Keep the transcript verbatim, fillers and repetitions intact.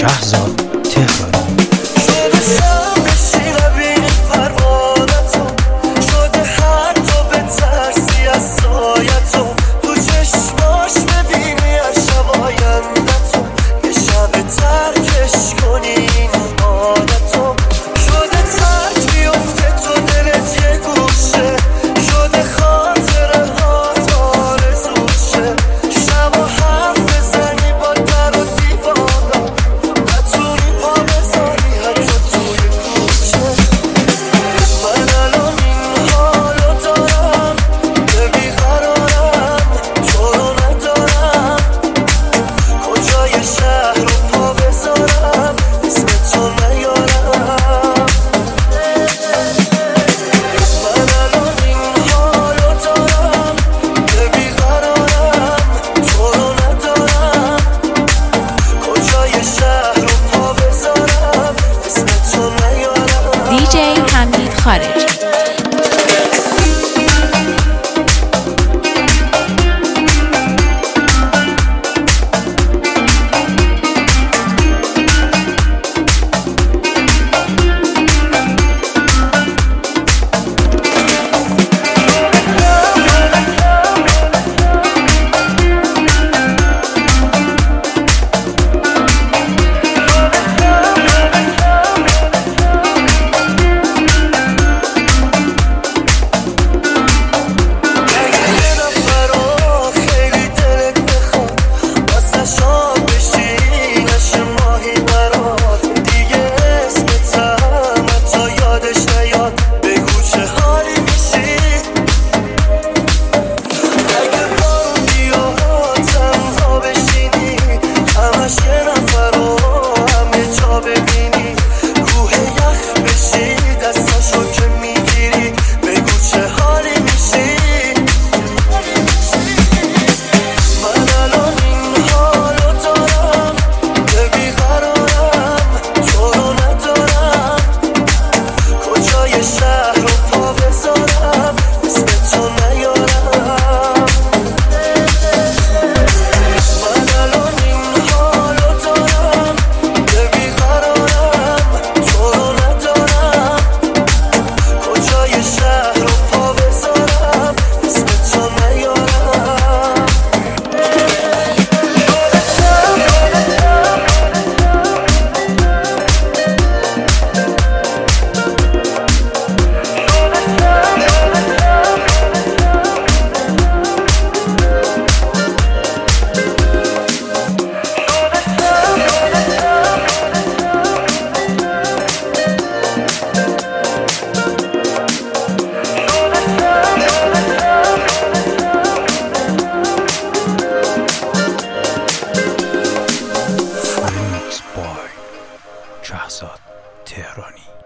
شهرزاد تهرانی. شده شب بشی ببینی پروانتو، شده حتی به ترسی از سایتو، تو چشماش ببینی از شب آیندتو، یه شب ترکش کنی این عادتو. شده ترک بیفته تو دلت یه گوشه، شده خاطره هات آرزوشه، شبا حرف بزنی با در و دیوانا، نتونی پا بذاری حتی توی کوچه. من الان این حالو دارم که بیقرارم، تو رو ندارم، کجای شهر رو پا بذارم اسم تو نیارم. من الان این حالو دارم که بیقرارم، تو رو ندارم، کجای شهر رو پا بذارم اسم تو نیارم. دیجی حمید خارجی. شهرزاد تهرانی.